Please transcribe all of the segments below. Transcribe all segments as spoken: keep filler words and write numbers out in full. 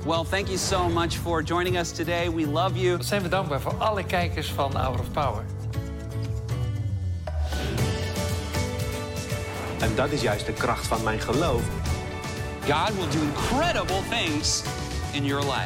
Well, thank you so much for joining us today. We love you. Wat zijn we dankbaar voor alle kijkers van Hour of Power. En dat is juist de kracht van mijn geloof. God will do incredible things in your life.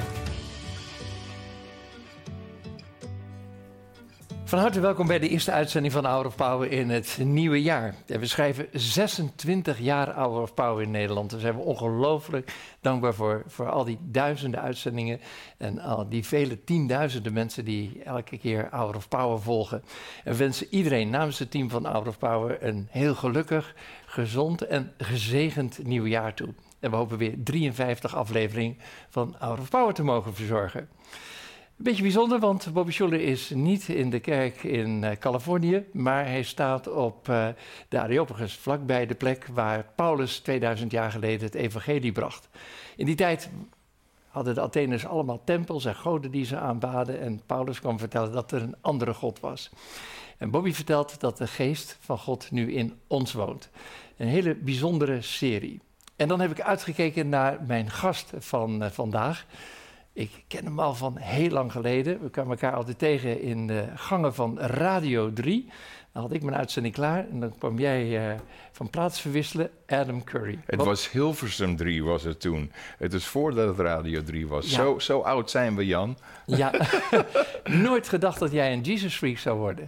Van harte welkom bij de eerste uitzending van Hour of Power in het nieuwe jaar. En we schrijven zesentwintig jaar Hour of Power in Nederland. Daar zijn we ongelooflijk dankbaar voor, voor al die duizenden uitzendingen en al die vele tienduizenden mensen die elke keer Hour of Power volgen. En we wensen iedereen namens het team van Hour of Power een heel gelukkig, gezond en gezegend nieuw jaar toe. En we hopen weer drieënvijftig afleveringen van Hour of Power te mogen verzorgen. Een beetje bijzonder, want Bobby Schuller is niet in de kerk in uh, Californië, maar hij staat op uh, de Areopagus, vlakbij de plek waar Paulus tweeduizend jaar geleden het evangelie bracht. In die tijd hadden de Atheners allemaal tempels en goden die ze aanbaden en Paulus kwam vertellen dat er een andere God was. En Bobby vertelt dat de geest van God nu in ons woont. Een hele bijzondere serie. En dan heb ik uitgekeken naar mijn gast van uh, vandaag. Ik ken hem al van heel lang geleden. We kwamen elkaar altijd tegen in de gangen van Radio drie. Dan had ik mijn uitzending klaar en dan kwam jij uh, van plaats verwisselen, Adam Curry. Het Wat? was Hilversum drie was het toen. Het is voordat het Radio drie was. Ja. Zo, zo oud zijn we, Jan. Ja, nooit gedacht dat jij een Jesus freak zou worden.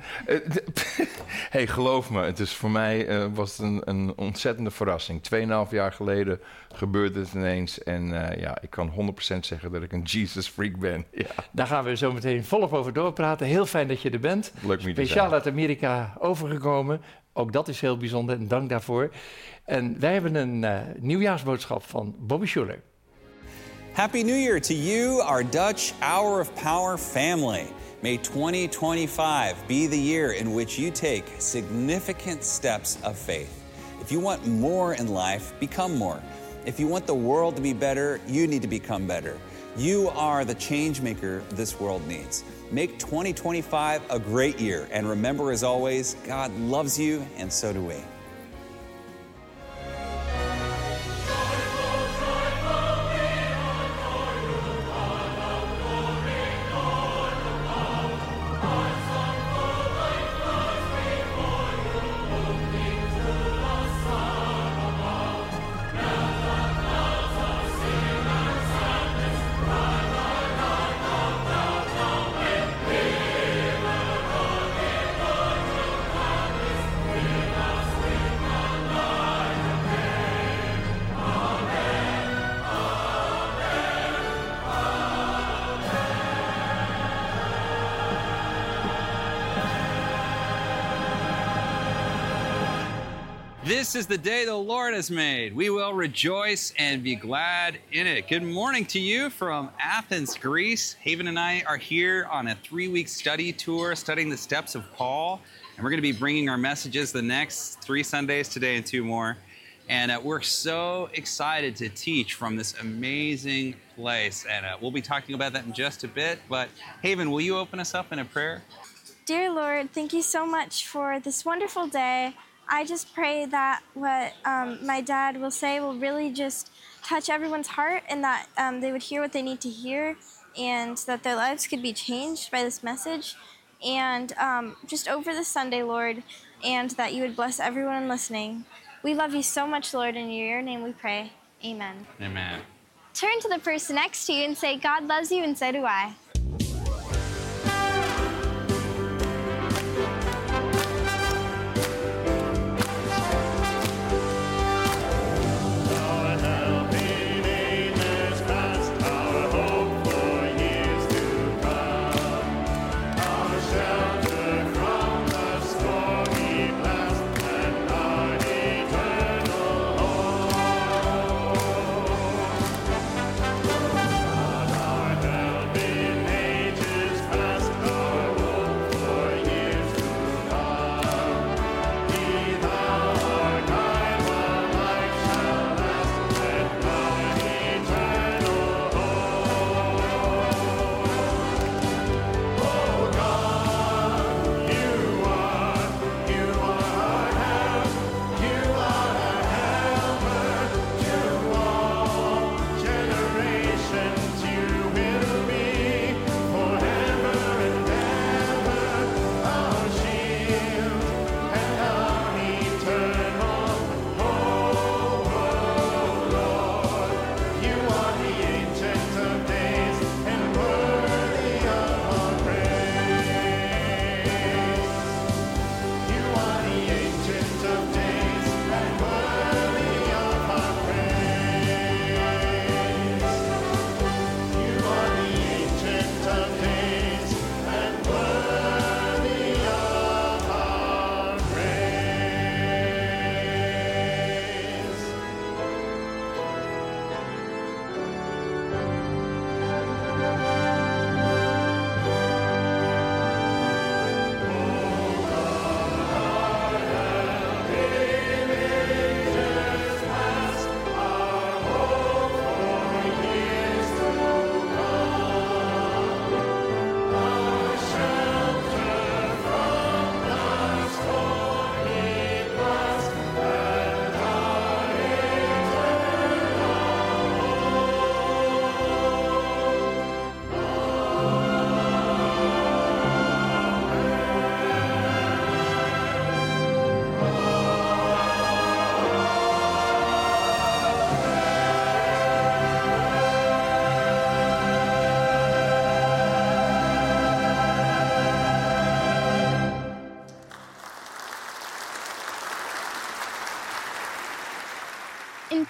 Hey, geloof me, het is voor mij uh, was het een, een ontzettende verrassing. Tweeënhalf jaar geleden gebeurde het ineens. En uh, ja, ik kan honderd procent zeggen dat ik een Jesus freak ben. Ja. Daar gaan we zo meteen volop over doorpraten. Heel fijn dat je er bent. Leuk me te Speciaal zijn. uit Amerika overgekomen. Ook dat is heel bijzonder en dank daarvoor. En wij hebben een uh, nieuwjaarsboodschap van Bobby Schuller. Happy New Year to you, our Dutch Hour of Power family. May twenty twenty-five be the year in which you take significant steps of faith. If you want more in life, become more. If you want the world to be better, you need to become better. You are the change maker this world needs. Make twenty twenty-five a great year. And remember, as always, God loves you, and so do we. This is the day the Lord has made. We will rejoice and be glad in it. Good morning to you from Athens, Greece. Haven and I are here on a three-week study tour, studying the steps of Paul. And we're going to be bringing our messages the next three Sundays, today and two more. And uh, we're so excited to teach from this amazing place. And uh, we'll be talking about that in just a bit. But Haven, will you open us up in a prayer? Dear Lord, thank you so much for this wonderful day. I just pray that what um, my dad will say will really just touch everyone's heart and that um, they would hear what they need to hear and that their lives could be changed by this message. And um, just over this Sunday, Lord, and that you would bless everyone listening. We love you so much, Lord, and in your name we pray. Amen. Amen. Turn to the person next to you and say, God loves you and so do I. Been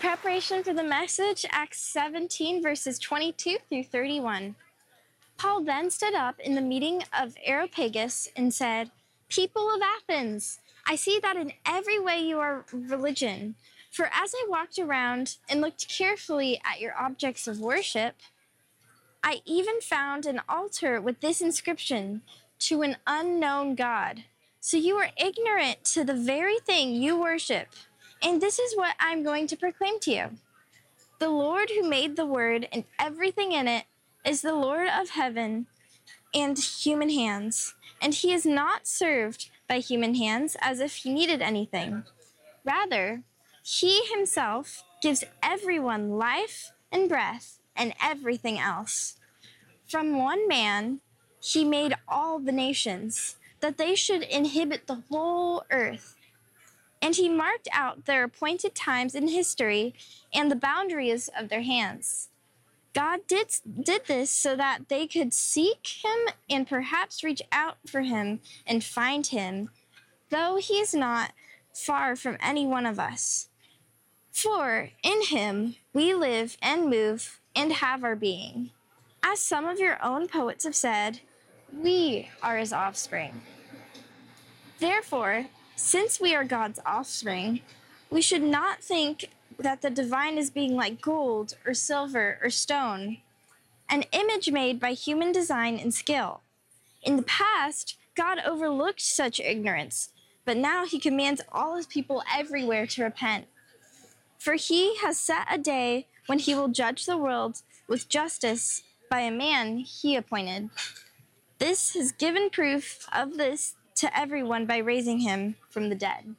preparation for the message, Acts seventeen, verses twenty-two through thirty-one. Paul then stood up in the meeting of Areopagus and said, "People of Athens, I see that in every way you are religion. For as I walked around and looked carefully at your objects of worship, I even found an altar with this inscription, 'To an unknown God.' So you are ignorant to the very thing you worship. And this is what I'm going to proclaim to you. The Lord who made the word and everything in it is the Lord of heaven and human hands. And he is not served by human hands as if he needed anything. Rather, he himself gives everyone life and breath and everything else. From one man, he made all the nations, that they should inhabit the whole earth. And he marked out their appointed times in history and the boundaries of their hands. God did, did this so that they could seek him and perhaps reach out for him and find him, though he is not far from any one of us. For in him we live and move and have our being. As some of your own poets have said, we are his offspring. Therefore, since we are God's offspring, we should not think that the divine is being like gold or silver or stone, an image made by human design and skill. In the past, God overlooked such ignorance, but now he commands all his people everywhere to repent. For he has set a day when he will judge the world with justice by a man he appointed. This has given proof of this to everyone by raising him from the dead."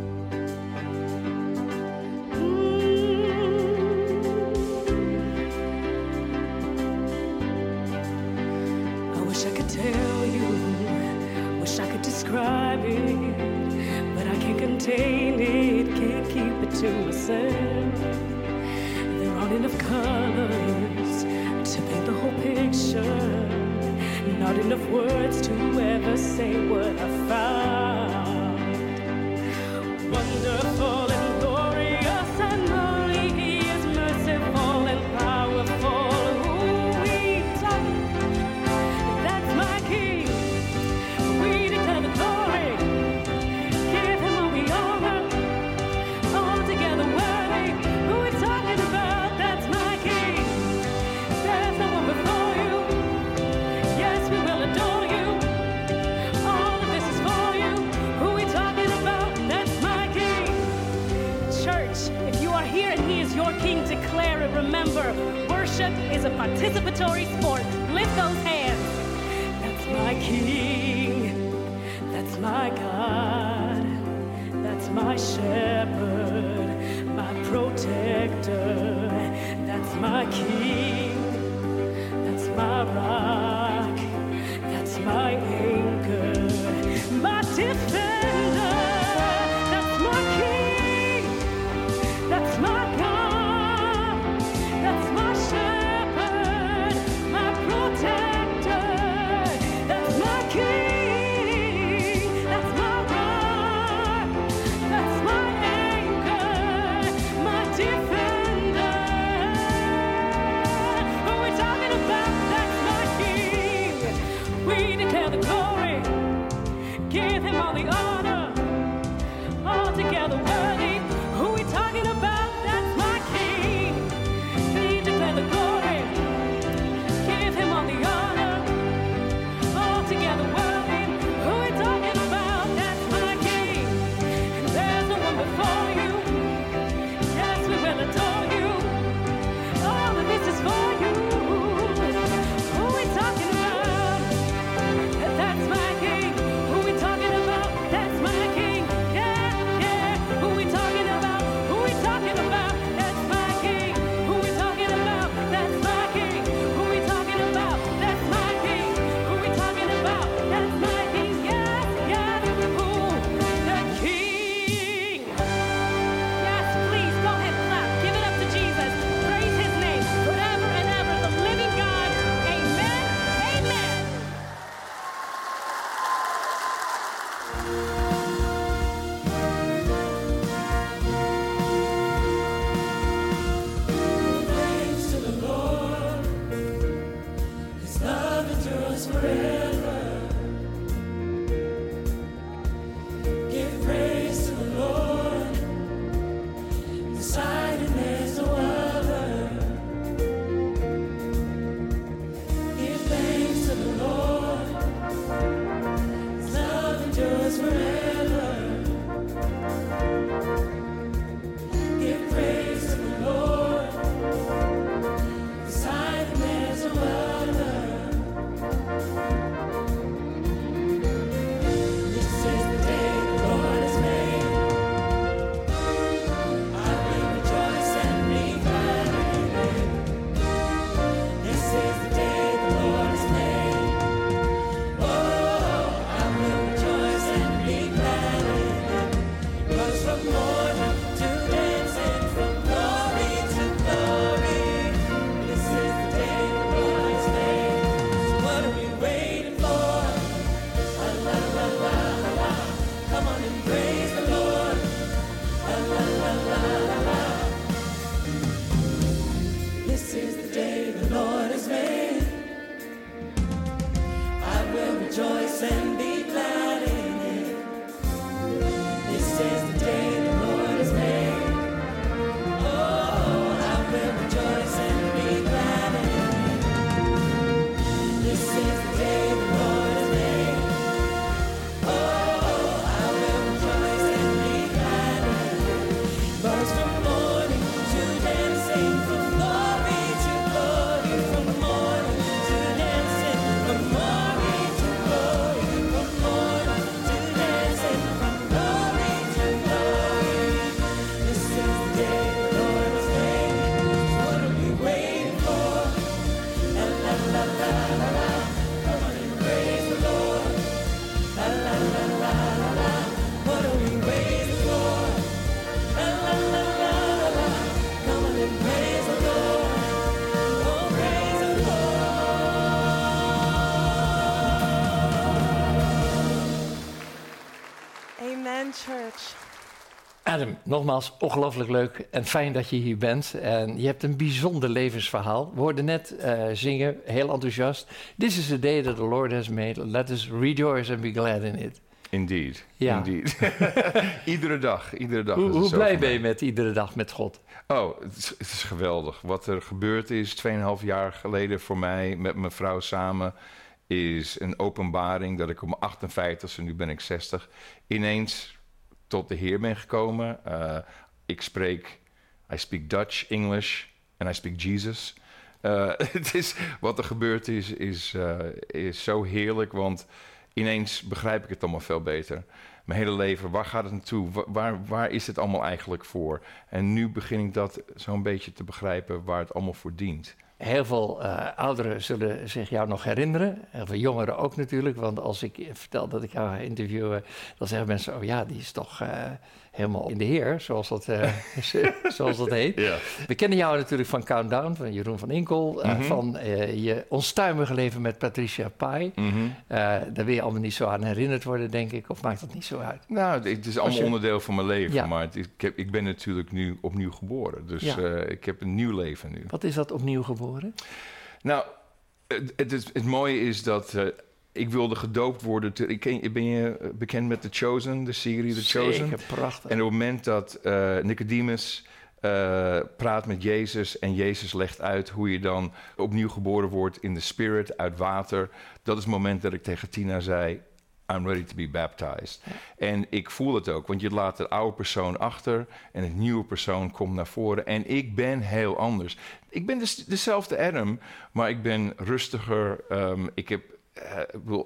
I wish I could tell you, wish I could describe it, but I can't contain it, can't keep it to myself. There aren't enough colors to paint the whole picture. Not enough words to ever say what I found. Wonderful and glorious, and holy, he is merciful and powerful. Who we talk, that's my King. We declare the glory, give him all the honor, altogether worthy. Who we talking about, that's my King. There's no one before you. Yes, we will adore you. All of this is for you. Who we talking about? That's my King. Church, if you are here and he is your King, declare it. Remember, worship is a participatory sport. Lift those hands. That's my King. That's my God. That's my shepherd, my protector. That's my King. That's my rock, that's my anchor, my defender, that's my King, that's my God, that's my shepherd, my protector, that's my King, that's my rock, that's my anchor, my defender. Who we talking about? That's my King. church. Adam, nogmaals ongelooflijk leuk en fijn dat je hier bent. En je hebt een bijzonder levensverhaal. We hoorden net uh, zingen, heel enthousiast. This is the day that the Lord has made. Let us rejoice and be glad in it. Indeed, Ja. indeed. iedere dag, iedere dag. Hoe, is het hoe zo blij voor ben je mij. met iedere dag met God? Oh, het is, het is geweldig. Wat er gebeurd is tweeënhalf jaar geleden voor mij met mijn vrouw samen, is een openbaring dat ik om achtenvijftigste, nu ben ik zestig, ineens tot de Heer ben gekomen. Uh, ik spreek, I speak Dutch, English en I speak Jesus. Uh, het is, wat er gebeurd is, is, uh, is zo heerlijk, want ineens begrijp ik het allemaal veel beter. Mijn hele leven, waar gaat het naartoe? Wa- Waar, waar is het allemaal eigenlijk voor? En nu begin ik dat zo'n beetje te begrijpen waar het allemaal voor dient. Heel veel uh, ouderen zullen zich jou nog herinneren. Heel veel jongeren ook natuurlijk. Want als ik vertel dat ik jou ga interviewen, dan zeggen mensen: oh ja, die is toch uh, helemaal in de Heer, zoals dat, uh, zoals dat heet. Ja. We kennen jou natuurlijk van Countdown, van Jeroen van Inkel. Uh, Mhm. Van uh, je onstuimige leven met Patricia Pai. Mhm. Uh, daar wil je allemaal niet zo aan herinnerd worden, denk ik. Of maakt dat niet zo uit? Nou, het is allemaal je- onderdeel van mijn leven, Ja. maar het is- ik, heb, ik ben natuurlijk nu opnieuw geboren. Dus Ja. uh, ik heb een nieuw leven nu. Wat is dat opnieuw geboren? Nou, het, het, is, het mooie is dat uh, ik wilde gedoopt worden. Te, ik ken, ben je bekend met The Chosen, de serie The Chosen? Zeker, prachtig. En op het moment dat uh, Nicodemus uh, praat met Jezus en Jezus legt uit hoe je dan opnieuw geboren wordt in de spirit, uit water. Dat is het moment dat ik tegen Tina zei, I'm ready to be baptized. En ik voel het ook, want je laat de oude persoon achter en het nieuwe persoon komt naar voren. En ik ben heel anders. Ik ben dus dezelfde Adam, maar ik ben rustiger. Um, ik heb, uh, ik bedoel,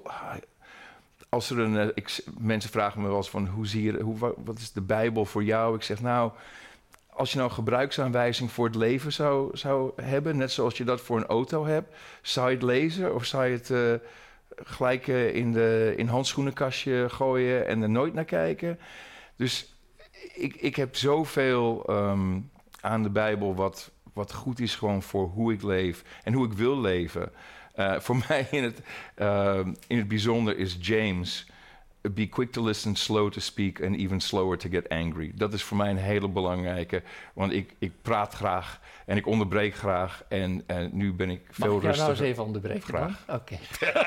als er een, uh, ik, mensen vragen me wel eens van, hoe zie je, hoe, wa- wat is de Bijbel voor jou? Ik zeg, nou, als je nou een gebruiksaanwijzing voor het leven zou, zou hebben, net zoals je dat voor een auto hebt, zou je het lezen of zou je het uh, gelijk uh, in de in handschoenenkastje gooien en er nooit naar kijken? Dus ik, ik heb zoveel um, aan de Bijbel wat, wat goed is gewoon voor hoe ik leef en hoe ik wil leven. Uh, voor mij in het, uh, in het bijzonder is James, be quick to listen, slow to speak and even slower to get angry. Dat is voor mij een hele belangrijke, want ik, ik praat graag en ik onderbreek graag en, en nu ben ik veel Mag ik jou rustiger. nou eens even onderbreken? Graag. dan? Oké.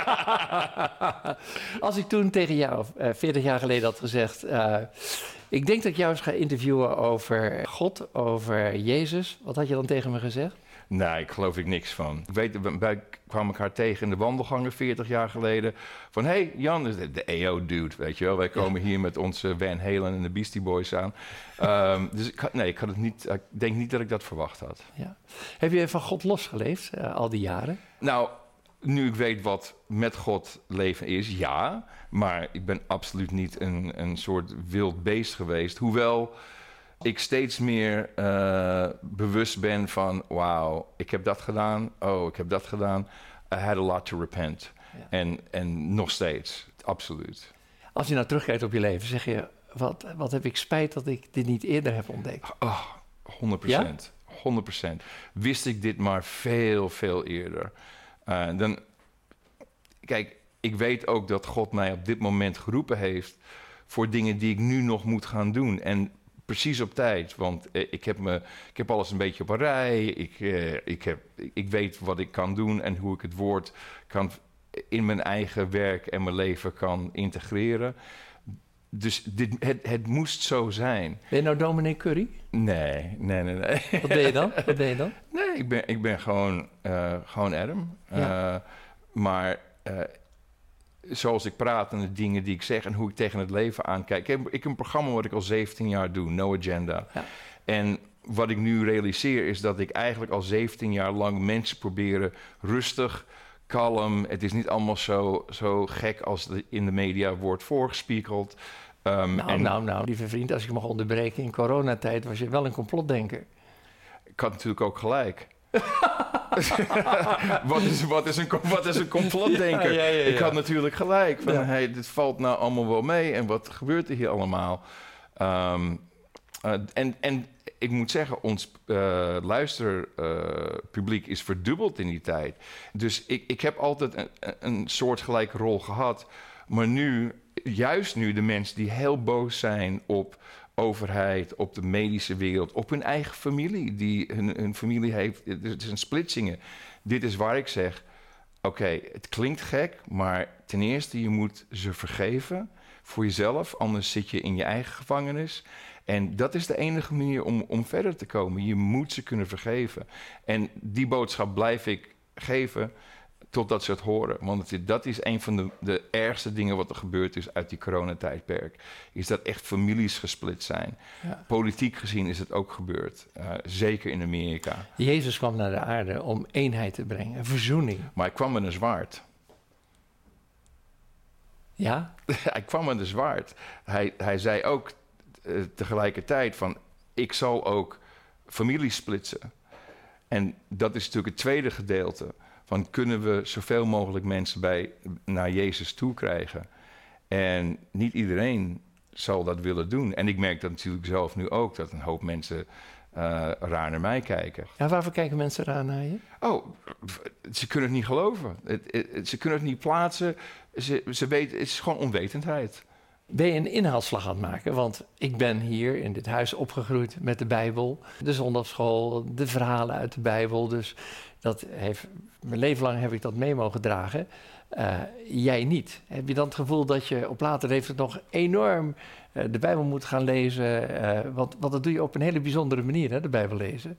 Als ik toen tegen jou, uh, veertig jaar geleden had gezegd, uh, ik denk dat ik jou eens ga interviewen over God, over Jezus. Wat had je dan tegen me gezegd? Nee, ik geloof ik niks van. Ik weet, we- wij kwamen elkaar tegen in de wandelgangen veertig jaar geleden. Van, hé, hey, Jan is de, de E O-dude, weet je wel. Wij komen hier met onze Van Halen en de Beastie Boys aan. Um, dus ik, had- nee, ik, had het niet, ik denk niet dat ik dat verwacht had. Ja. Heb je van God losgeleefd uh, al die jaren? Nou, nu ik weet wat met God leven is, ja. Maar ik ben absoluut niet een, een soort wild beest geweest. Hoewel ik steeds meer uh, bewust ben van, wauw, ik heb dat gedaan. Oh, ik heb dat gedaan. I had a lot to repent. Ja. En, en nog steeds, absoluut. Als je nou terugkijkt op je leven, zeg je, wat, wat heb ik spijt dat ik dit niet eerder heb ontdekt? Oh, honderd procent. honderd procent. Wist ik dit maar veel, veel eerder. Uh, dan, kijk, ik weet ook dat God mij op dit moment geroepen heeft voor dingen die ik nu nog moet gaan doen. En precies op tijd, want eh, ik, heb me, ik heb alles een beetje op een rij. Ik, eh, ik, heb, ik weet wat ik kan doen en hoe ik het woord kan in mijn eigen werk en mijn leven kan integreren. Dus dit, het, het moest zo zijn. Ben je nou dominee Curry? Nee, nee, nee, nee. Wat ben je dan? Wat ben je dan? Nee, ik ben, ik ben gewoon, uh, gewoon Adam. Ja. Uh, maar uh, zoals ik praat en de dingen die ik zeg en hoe ik tegen het leven aankijk. Ik heb, ik heb een programma wat ik al zeventien jaar doe, No Agenda. Ja. En wat ik nu realiseer is dat ik eigenlijk al zeventien jaar lang mensen proberen rustig, kalm. Het is niet allemaal zo, zo gek als het in de media wordt voorgespiegeld. Um, Nou, en nou, nou, lieve vriend, als ik mag onderbreken, in coronatijd was je wel een complotdenker. ik had natuurlijk ook gelijk. wat, is, wat, is een, wat is een complotdenker? Ja, ja, ja, ja. Ik had natuurlijk gelijk. Van, Ja. hey, dit valt nou allemaal wel mee. En wat gebeurt er hier allemaal? Um, uh, en, en ik moet zeggen, ons uh, luisterpubliek uh, is verdubbeld in die tijd. Dus ik, ik heb altijd een, een soortgelijke rol gehad. Maar nu juist nu de mensen die heel boos zijn op overheid, op de medische wereld, op hun eigen familie, die hun, hun familie heeft, het is een splitsingen. Dit is waar ik zeg, oké, okay, het klinkt gek, maar ten eerste, je moet ze vergeven voor jezelf, anders zit je in je eigen gevangenis. En dat is de enige manier om, om verder te komen. Je moet ze kunnen vergeven. En die boodschap blijf ik geven totdat ze het horen. Want het, dat is een van de, de ergste dingen wat er gebeurd is uit die coronatijdperk. Is dat echt families gesplit zijn. Ja. Politiek gezien is het ook gebeurd. Uh, zeker in Amerika. Jezus kwam naar de aarde om eenheid te brengen, verzoening. Maar hij kwam met een zwaard. Ja? Hij kwam met een zwaard. Hij, hij zei ook uh, tegelijkertijd van, ik zal ook families splitsen. En dat is natuurlijk het tweede gedeelte. Van kunnen we zoveel mogelijk mensen bij, naar Jezus toe krijgen. En niet iedereen zal dat willen doen. En ik merk dat natuurlijk zelf nu ook, dat een hoop mensen uh, raar naar mij kijken. Ja, waarvoor kijken mensen raar naar je? Oh, ze kunnen het niet geloven. Het, het, ze kunnen het niet plaatsen. Ze, ze weten, het is gewoon onwetendheid. Ben je een inhaalslag aan het maken? Want ik ben hier in dit huis opgegroeid met de Bijbel. De zondagschool, de verhalen uit de Bijbel. Dus dat heeft, mijn leven lang heb ik dat mee mogen dragen. Uh, jij niet. Heb je dan het gevoel dat je op later leeftijd nog enorm uh, de Bijbel moet gaan lezen? Uh, want, want dat doe je op een hele bijzondere manier, hè, de Bijbel lezen.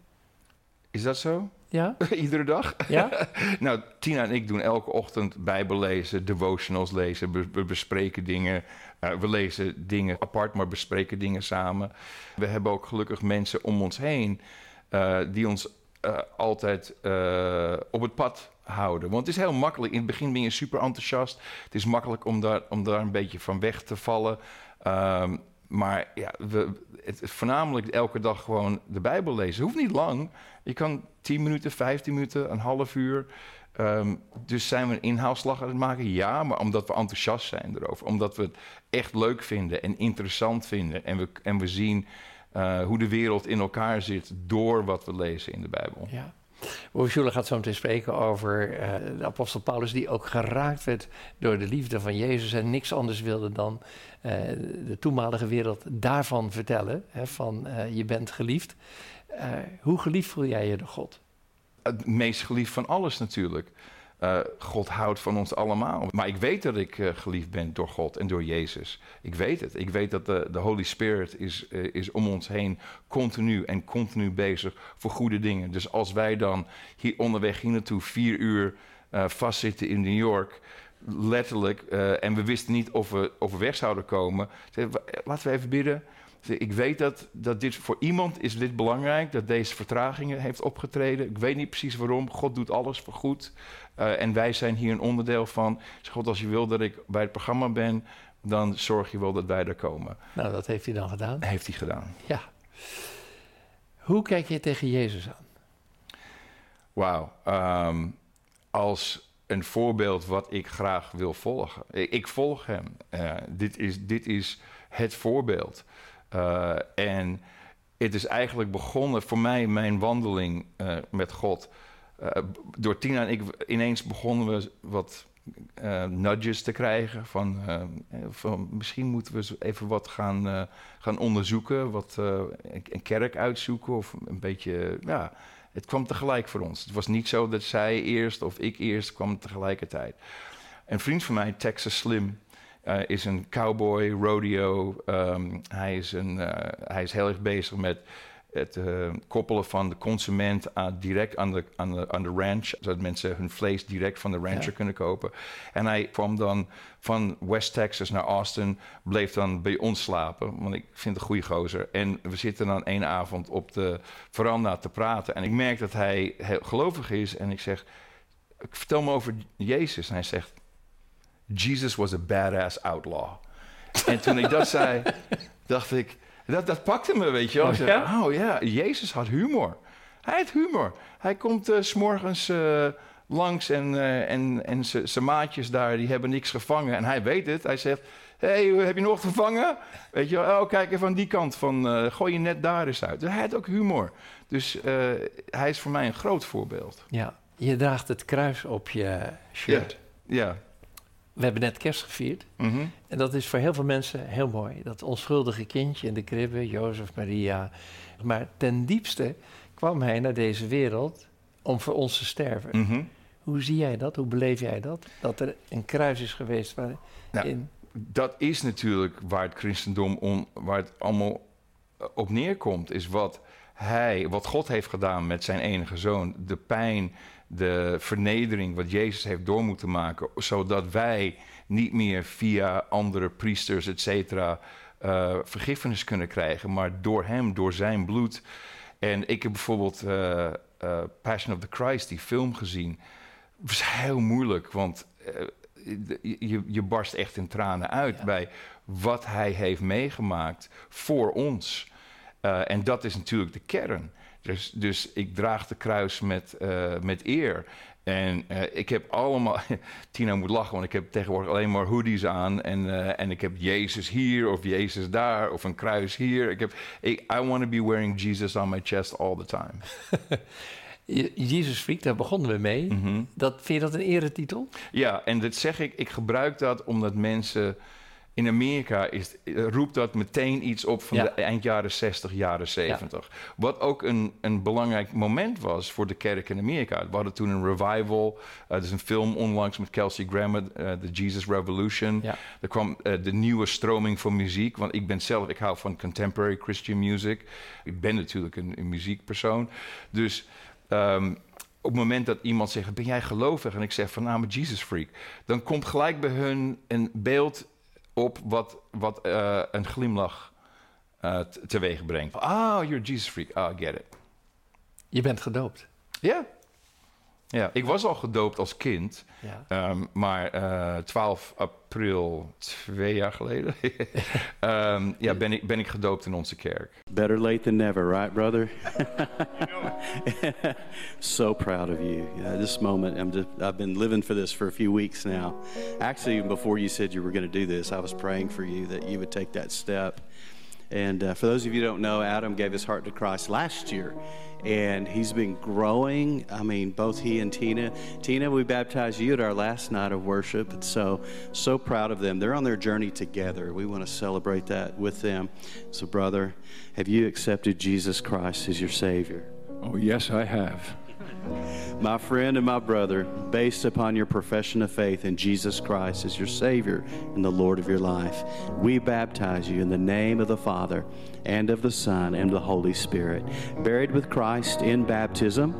Is dat zo? Ja? Iedere dag? Ja? Nou, Tina en ik doen elke ochtend Bijbel lezen, devotionals lezen. We, we bespreken dingen. Uh, we lezen dingen apart, maar bespreken dingen samen. We hebben ook gelukkig mensen om ons heen uh, die ons uh, altijd uh, op het pad houden. Want het is heel makkelijk. In het begin ben je super enthousiast. Het is makkelijk om daar, om daar een beetje van weg te vallen. Um, maar ja, we, het is voornamelijk elke dag gewoon de Bijbel lezen. Het hoeft niet lang. Je kan tien minuten, vijftien minuten, een half uur. Um, dus zijn we een inhaalslag aan het maken? Ja, maar omdat we enthousiast zijn erover. Omdat we het echt leuk vinden en interessant vinden. En we, en we zien uh, hoe de wereld in elkaar zit door wat we lezen in de Bijbel. Ja. Ursula gaat zo meteen spreken over uh, de apostel Paulus, die ook geraakt werd door de liefde van Jezus en niks anders wilde dan uh, de toenmalige wereld daarvan vertellen, hè, van uh, je bent geliefd. Uh, hoe geliefd voel jij je door God? Het meest geliefd van alles natuurlijk. Uh, God houdt van ons allemaal. Maar ik weet dat ik uh, geliefd ben door God en door Jezus. Ik weet het. Ik weet dat de, de Holy Spirit is, uh, is om ons heen continu en continu bezig voor goede dingen. Dus als wij dan hier onderweg hier naartoe vier uur uh, vastzitten in New York, letterlijk, uh, en we wisten niet of we, of we weg zouden komen, zeiden we, laten we even bidden. Ik weet dat, dat dit voor iemand is dit belangrijk, dat deze vertragingen heeft opgetreden. Ik weet niet precies waarom. God doet alles voor goed. Uh, en wij zijn hier een onderdeel van. Dus God, als je wil dat ik bij het programma ben, dan zorg je wel dat wij er komen. Nou, dat heeft hij dan gedaan. Heeft hij gedaan. Ja. Hoe kijk je tegen Jezus aan? Wauw. Um, als een voorbeeld wat ik graag wil volgen. Ik, ik volg hem. Uh, dit is, dit is het voorbeeld. Uh, en het is eigenlijk begonnen voor mij, mijn wandeling uh, met God. Uh, door Tina en ik ineens begonnen we wat uh, nudges te krijgen. Van, uh, van misschien moeten we even wat gaan, uh, gaan onderzoeken. Wat, uh, een kerk uitzoeken of een beetje, ja, het kwam tegelijk voor ons. Het was niet zo dat zij eerst of ik eerst, kwam tegelijkertijd. Een vriend van mij, Texas Slim, Uh, is een cowboy, rodeo. Um, hij, is een, uh, hij is heel erg bezig met het uh, koppelen van de consument aan, direct aan de, aan, de, aan de ranch. Zodat mensen hun vlees direct van de rancher ja. kunnen kopen. En hij kwam dan van West Texas naar Austin. Bleef dan bij ons slapen. Want ik vind het een goede gozer. En we zitten dan één avond op de veranda te praten. En ik merk dat hij heel gelovig is. En ik zeg, vertel me over Jezus. En hij zegt, Jesus was a badass outlaw. En toen ik dat zei, dacht ik, dat, dat pakte me, weet je wel. Oh zeg, ja? oh ja, Jezus had humor. Hij had humor. Hij komt uh, 's morgens uh, langs en, uh, en, en zijn maatjes daar, die hebben niks gevangen. En hij weet het. Hij zegt, hey, heb je nog wat gevangen? Weet je wel, oh, kijk even aan die kant van, uh, gooi je net daar eens uit. Dus hij had ook humor. Dus uh, hij is voor mij een groot voorbeeld. Ja, je draagt het kruis op je shirt. Ja, ja. We hebben net kerst gevierd. Mm-hmm. En dat is voor heel veel mensen heel mooi. Dat onschuldige kindje in de kribbe, Jozef, Maria. Maar ten diepste kwam hij naar deze wereld om voor ons te sterven. Mm-hmm. Hoe zie jij dat? Hoe beleef jij dat? Dat er een kruis is geweest waarin... Nou, dat is natuurlijk waar het christendom, on, waar het allemaal op neerkomt. Is wat hij, wat God heeft gedaan met zijn enige zoon. De pijn, de vernedering wat Jezus heeft door moeten maken. Zodat wij niet meer via andere priesters, et cetera, uh, vergiffenis kunnen krijgen. Maar door hem, door zijn bloed. En ik heb bijvoorbeeld uh, uh, Passion of the Christ, die film gezien. Het was heel moeilijk, want uh, je, je barst echt in tranen uit ja. bij wat hij heeft meegemaakt voor ons. Uh, en dat is natuurlijk de kern. Dus, dus ik draag de kruis met, uh, met eer. En uh, ik heb allemaal... Tina moet lachen, want ik heb tegenwoordig alleen maar hoodies aan. En, uh, en ik heb Jezus hier of Jezus daar of een kruis hier. Ik heb, ik, I want to be wearing Jesus on my chest all the time. Jesus Freak, daar begonnen we mee. Mm-hmm. Dat, vind je dat een eretitel? Ja, en dat zeg ik, ik gebruik dat omdat mensen... In Amerika is, roept dat meteen iets op van ja. de eind jaren zestig, jaren zeventig. Ja. Wat ook een, een belangrijk moment was voor de kerk in Amerika. We hadden toen een revival. Uh, er is een film onlangs met Kelsey Grammer, uh, The Jesus Revolution. Ja. Er kwam uh, de nieuwe stroming van muziek. Want ik ben zelf, ik hou van contemporary Christian music. Ik ben natuurlijk een, een muziekpersoon. Dus... Um, op het moment dat iemand zegt, ben jij gelovig? En ik zeg van, nou, maar Jesus Freak. Dan komt gelijk bij hun een beeld op wat, wat uh, een glimlach uh, t- teweeg brengt. Ah, oh, you're a Jesus Freak. Ah, oh, I get it. Je bent gedoopt. Ja. Yeah. Ja, ik was al gedoopt als kind. Ja. Um, maar uh, twaalf april, twee jaar geleden... um, ja, ben ik, ben ik gedoopt in onze kerk. Better late than never, right, brother? So proud of you. Yeah, this moment, I'm just, I've been living for this for a few weeks now. Actually, even before you said you were going to do this, I was praying for you that you would take that step. And uh, for those of you who don't know, Adam gave his heart to Christ last year. And he's been growing. I mean, both he and Tina. Tina, we baptized you at our last night of worship. And so, so proud of them. They're on their journey together. We want to celebrate that with them. So, brother, have you accepted Jesus Christ as your Savior? Oh, yes, I have. My friend and my brother, based upon your profession of faith in Jesus Christ as your Savior and the Lord of your life, we baptize you in the name of the Father and of the Son and the Holy Spirit, buried with Christ in baptism,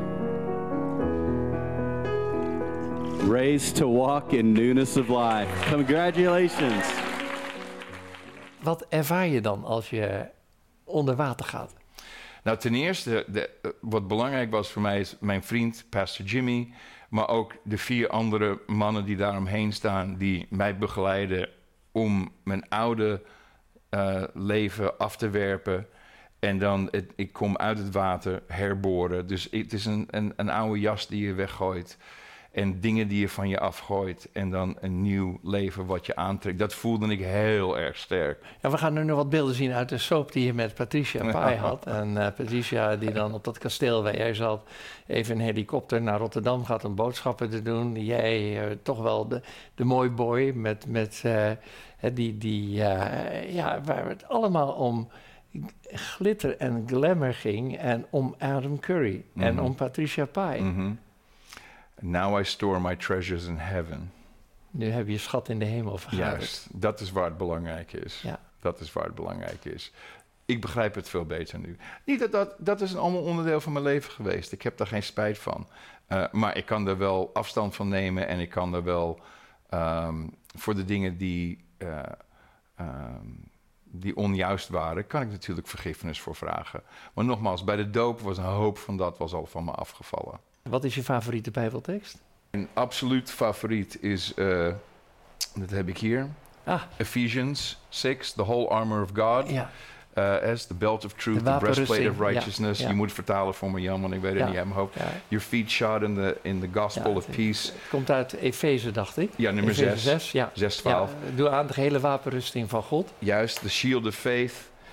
raised to walk in newness of life. Congratulations. Wat ervaar je dan als je onder water gaat? Nou, ten eerste, de, wat belangrijk was voor mij is mijn vriend, Pastor Jimmy, maar ook de vier andere mannen die daaromheen staan, die mij begeleiden om mijn oude uh, leven af te werpen. En dan, het, ik kom uit het water, herboren. Dus het is een, een, een oude jas die je weggooit. En dingen die je van je afgooit. En dan een nieuw leven wat je aantrekt. Dat voelde ik heel erg sterk. Ja, we gaan nu nog wat beelden zien uit de soap die je met Patricia Pai had. En uh, Patricia die dan op dat kasteel waar jij zat... even een helikopter naar Rotterdam gaat om boodschappen te doen. Jij uh, toch wel de, de mooi boy met, met uh, die... die uh, ja, waar het allemaal om glitter en glamour ging. En om Adam Curry. Mm-hmm. En om Patricia Pai. Mm-hmm. Now I store my treasures in heaven. Nu heb je schat in de hemel vergaderd. Juist, dat is waar het belangrijk is. Ja. Dat is waar het belangrijk is. Ik begrijp het veel beter nu. Niet dat, dat, dat is een allemaal onderdeel van mijn leven geweest. Ik heb daar geen spijt van. Uh, maar ik kan er wel afstand van nemen. En ik kan er wel um, voor de dingen die, uh, um, die onjuist waren... kan ik natuurlijk vergiffenis voor vragen. Maar nogmaals, bij de doop was een hoop van dat was al van me afgevallen. Wat is je favoriete Bijbeltekst? Een absoluut favoriet is, uh, dat heb ik hier, ah. Ephesians six, the whole armor of God. Ja. Uh, as the belt of truth, the breastplate of righteousness. Ja, ja. Je moet vertalen voor me, Jan, want ik weet het ja. niet uit mijn hoofd. Ja. Your feet shod in the, in the gospel ja, of het, peace. Het komt uit Efeze, dacht ik. Ja, nummer Efeze zes. Ja. zes twaalf. Ja, doe aan de hele wapenrusting van God. Juist, the shield of faith.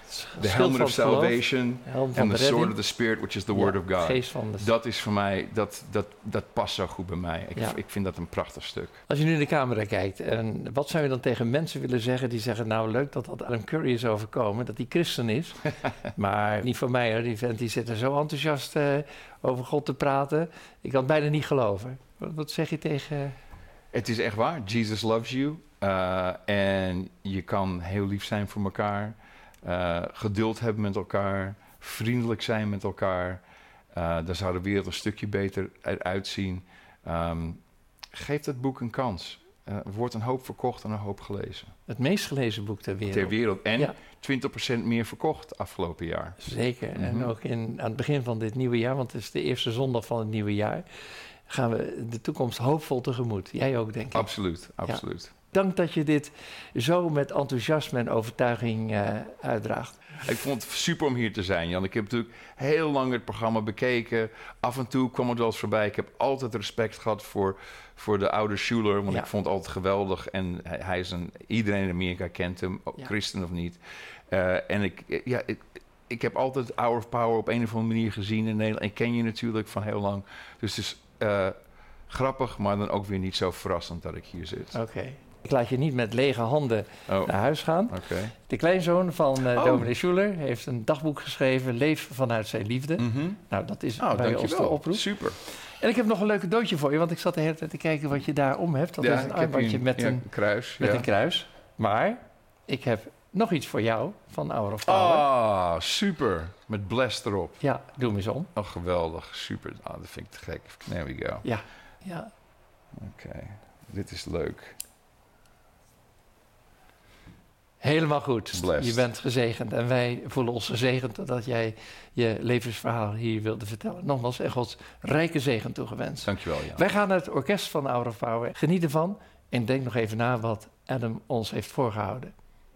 The Schild helmet van of het geloof, salvation helm van and de the sword redding. of the Spirit, which is the Ja, word of God. geest van de- Dat is voor mij, dat, dat, dat past zo goed bij mij. Ik, Ja. ik vind dat een prachtig stuk. Als je nu in de camera kijkt, en wat zou je dan tegen mensen willen zeggen die zeggen, nou leuk dat dat Adam Curry is overkomen, dat hij christen is. Maar niet voor mij hoor, die vent die zit er zo enthousiast eh, over God te praten. Ik kan het bijna niet geloven. Wat, wat zeg je tegen... Het is echt waar. Jesus loves you. Uh, en je kan heel lief zijn voor elkaar. Uh, geduld hebben met elkaar. Vriendelijk zijn met elkaar. Uh, daar zou de wereld een stukje beter uit zien. Um, geef dat boek een kans. Uh, er wordt een hoop verkocht en een hoop gelezen. Het meest gelezen boek ter wereld. Ter wereld. En Ja. twintig procent meer verkocht afgelopen jaar. Zeker. En Mhm. ook in, aan het begin van dit nieuwe jaar, want het is de eerste zondag van het nieuwe jaar, gaan we de toekomst hoopvol tegemoet. Jij ook, denk ik. Absoluut, absoluut. Dank dat je dit zo met enthousiasme en overtuiging uh, uitdraagt. Ik vond het super om hier te zijn, Jan. Ik heb natuurlijk heel lang het programma bekeken. Af en toe kwam het wel eens voorbij. Ik heb altijd respect gehad voor, voor de oude Schuler, want Ja. ik vond het altijd geweldig. En hij, hij is een... Iedereen in Amerika kent hem, ook Ja. christen of niet. Uh, en ik, ja, ik, ik heb altijd Hour of Power op een of andere manier gezien in Nederland. Ik ken je natuurlijk van heel lang. Dus het is uh, grappig, maar dan ook weer niet zo verrassend dat ik hier zit. Oké. Okay. Ik laat je niet met lege handen Oh. naar huis gaan. Okay. De kleinzoon van uh, Oh. dominee Schuler heeft een dagboek geschreven, Leef vanuit zijn liefde. Mm-hmm. Nou, dat is Oh, bij ons de oproep. Super. En ik heb nog een leuk cadeautje voor je, want ik zat de hele tijd te kijken wat je daar om hebt. Dat ja, is een ik heb armbandje hier- met, ja, een, kruis. met ja. een kruis. Maar ik heb nog iets voor jou van Hour of Power. Ah, super. Met bless erop. Ja, doe hem eens om. Oh, geweldig. Super. Ah, dat vind ik te gek. There we go. Ja, ja. Oké. Okay. Dit is leuk. Helemaal goed. Blessed. Je bent gezegend en wij voelen ons gezegend dat jij je levensverhaal hier wilde vertellen. Nogmaals, en Gods rijke zegen toegewenst. Dankjewel, Jan. Wij gaan naar het orkest van Hour of Power. Geniet ervan en denk nog even na wat Adam ons heeft voorgehouden.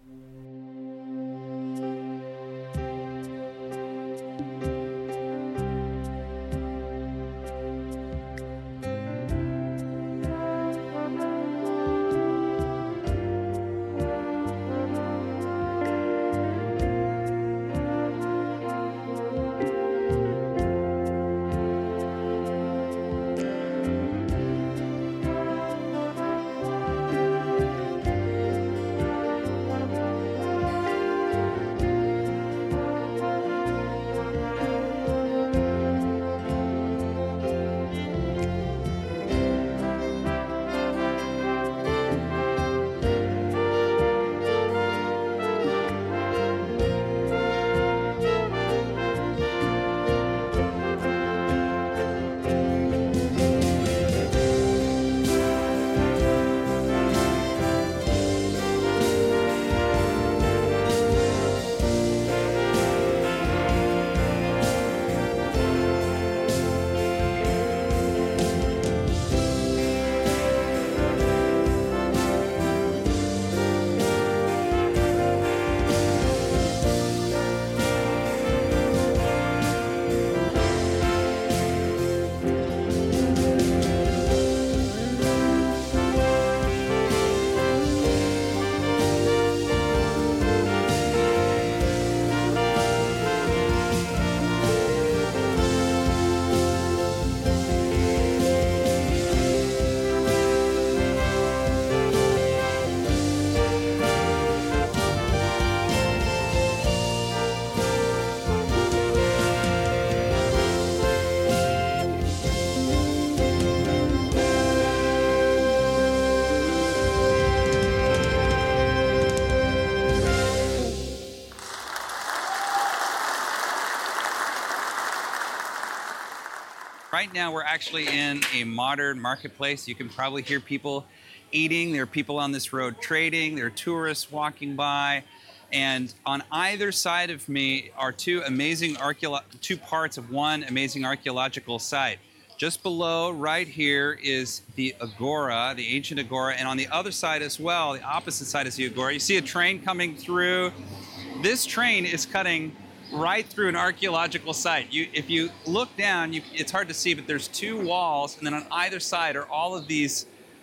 Right now, we're actually in a modern marketplace. You can probably hear people eating. There are people on this road trading. There are tourists walking by. And on either side of me are two amazing archeolo- two parts of one amazing archaeological site. Just below, right here, is the Agora, the ancient Agora. And on the other side as well, the opposite side is the Agora. You see a train coming through. This train is cutting right through an archaeological site. You, if you look down, you, it's hard to see, but there's two walls, and then on either side are all of these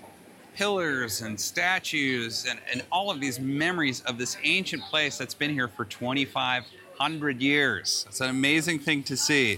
pillars and statues and, and all of these memories of this ancient place that's been here for twenty-five hundred years. It's an amazing thing to see.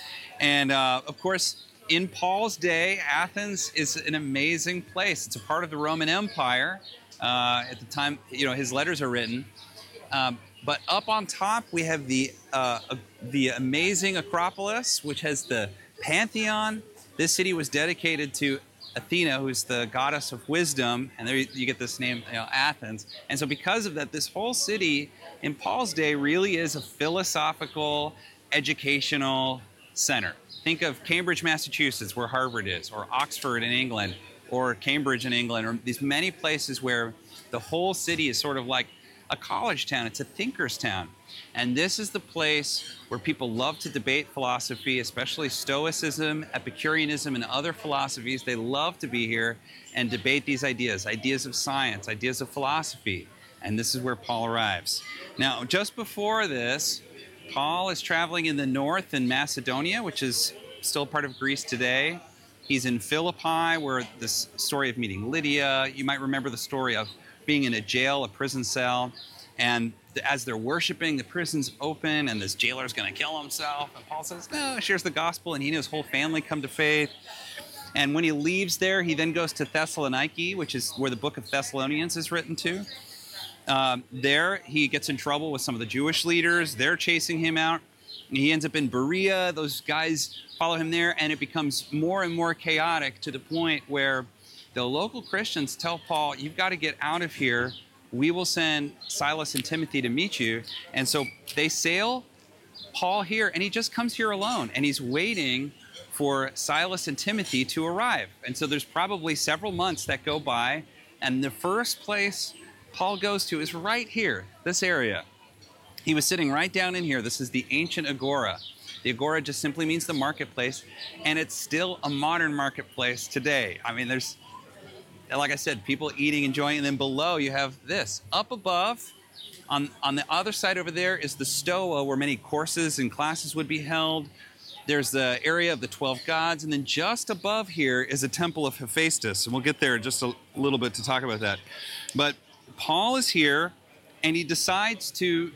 And uh, of course, in Paul's day, Athens is an amazing place. It's a part of the Roman Empire. Uh, at the time, you know, his letters are written. Um, but up on top, we have the uh, uh, the amazing Acropolis, which has the Pantheon. This city was dedicated to Athena, who's the goddess of wisdom, and there you get this name, you know, Athens. And so because of that, this whole city in Paul's day really is a philosophical, educational center. Think of Cambridge, Massachusetts, where Harvard is, or Oxford in England, or Cambridge in England, or these many places where the whole city is sort of like a college town. It's a thinker's town. And this is the place where people love to debate philosophy, especially Stoicism, Epicureanism, and other philosophies. They love to be here and debate these ideas, ideas of science, ideas of philosophy. And this is where Paul arrives. Now, just before this, Paul is traveling in the north in Macedonia, which is still part of Greece today. He's in Philippi, where this story of meeting Lydia, you might remember the story of being in a jail, a prison cell, and as they're worshiping, the prison's open, and this jailer's going to kill himself. And Paul says, no, shares the gospel, and he and his whole family come to faith. And when he leaves there, he then goes to Thessaloniki, which is where the book of Thessalonians is written to. Um, there, he gets in trouble with some of the Jewish leaders. They're chasing him out. He ends up in Berea. Those guys follow him there, and it becomes more and more chaotic to the point where the local Christians tell Paul, you've got to get out of here. We will send Silas and Timothy to meet you. And so they sail Paul here, and he just comes here alone, and he's waiting for Silas and Timothy to arrive. And so there's probably several months that go by, and the first place Paul goes to is right here, this area. He was sitting right down in here. This is the ancient agora. The agora just simply means the marketplace, and it's still a modern marketplace today. I mean, there's, like I said, people eating, enjoying, and then below you have this. Up above, on, on the other side over there is the Stoa, where many courses and classes would be held. There's the area of the twelve gods, and then just above here is a temple of Hephaestus, and we'll get there in just a little bit to talk about that. But Paul is here, and he decides to,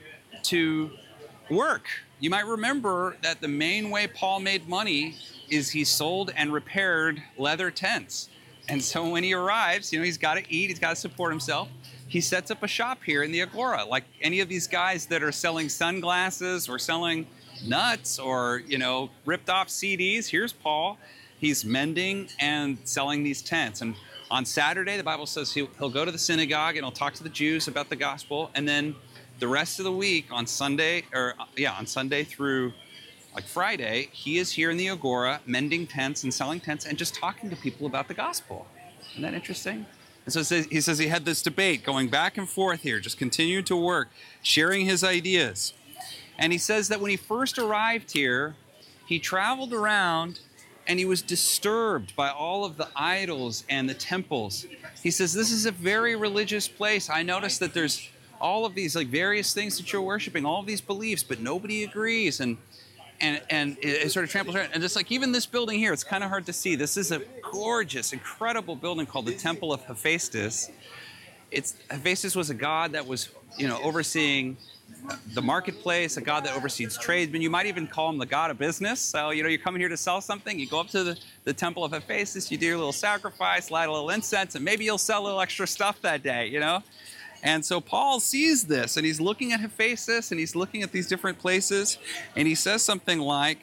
to work. You might remember that the main way Paul made money is he sold and repaired leather tents. And so when he arrives, you know, he's got to eat, he's got to support himself. He sets up a shop here in the Agora, like any of these guys that are selling sunglasses or selling nuts or, you know, ripped off C Ds. Here's Paul. He's mending and selling these tents. And on Saturday, the Bible says he'll, he'll go to the synagogue and he'll talk to the Jews about the gospel. And then the rest of the week on Sunday, or yeah, on Sunday through like Friday, he is here in the Agora mending tents and selling tents and just talking to people about the gospel. Isn't that interesting? And so it says, he says he had this debate going back and forth here, just continuing to work, sharing his ideas. And he says that when he first arrived here, he traveled around and he was disturbed by all of the idols and the temples. He says, this is a very religious place. I noticed that there's all of these like various things that you're worshiping, all of these beliefs, but nobody agrees. And And, and it, it sort of tramples around. And just like even this building here, it's kind of hard to see. This is a gorgeous, incredible building called the Temple of Hephaestus. It's, Hephaestus was a god that was, you know, overseeing the marketplace, a god that oversees tradesmen. You might even call him the god of business. So, you know, you're coming here to sell something. You go up to the, the Temple of Hephaestus, you do your little sacrifice, light a little incense, and maybe you'll sell a little extra stuff that day, you know? And so Paul sees this, and he's looking at Hephaestus, and he's looking at these different places, and he says something like,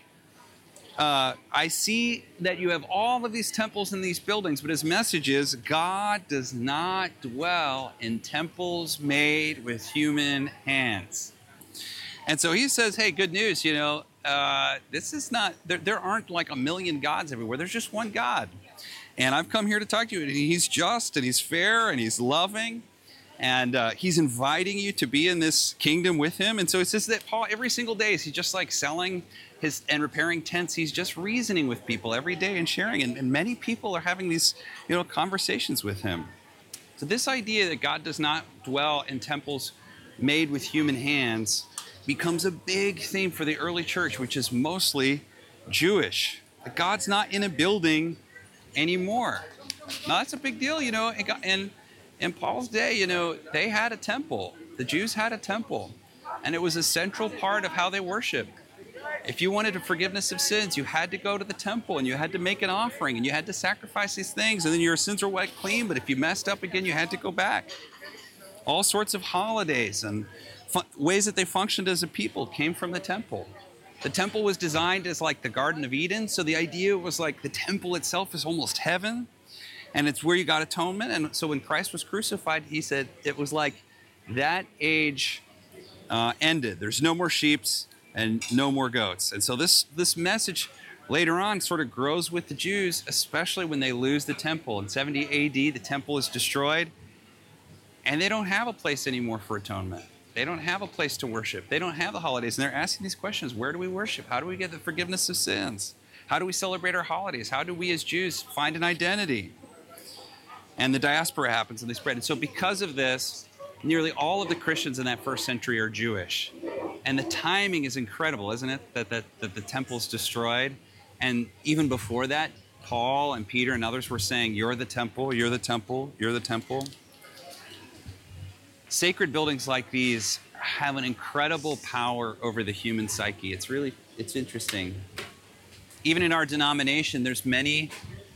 uh, I see that you have all of these temples and these buildings, but his message is, God does not dwell in temples made with human hands. And so he says, hey, good news, you know, uh, this is not, there, there aren't like a million gods everywhere. There's just one God. And I've come here to talk to you, and he's just, and he's fair, and he's loving. And uh, he's inviting you to be in this kingdom with him. And so it says that Paul, every single day, is he just like selling his and repairing tents. He's just reasoning with people every day and sharing. And, and many people are having these, you know, conversations with him. So this idea that God does not dwell in temples made with human hands becomes a big theme for the early church, which is mostly Jewish. That God's not in a building anymore. Now that's a big deal, you know. And in, in Paul's day, you know, they had a temple. The Jews had a temple, and it was a central part of how they worshiped. If you wanted a forgiveness of sins, you had to go to the temple, and you had to make an offering, and you had to sacrifice these things, and then your sins were wiped clean. But if you messed up again, you had to go back. All sorts of holidays and fu- ways that they functioned as a people came from the temple. The temple was designed as like the Garden of Eden, so the idea was like the temple itself is almost heaven, and it's where you got atonement. And so when Christ was crucified, he said it was like that age uh, ended. There's no more sheeps and no more goats. And so this, this message later on sort of grows with the Jews, especially when they lose the temple. In seventy A D, the temple is destroyed, and they don't have a place anymore for atonement. They don't have a place to worship. They don't have the holidays. And they're asking these questions. Where do we worship? How do we get the forgiveness of sins? How do we celebrate our holidays? How do we as Jews find an identity? And the diaspora happens and they spread. And so because of this, nearly all of the Christians in that first century are Jewish. And the timing is incredible, isn't it? That, that, that the temple's destroyed. And even before that, Paul and Peter and others were saying, you're the temple, you're the temple, you're the temple. Sacred buildings like these have an incredible power over the human psyche. It's really, it's interesting. Even in our denomination, there's many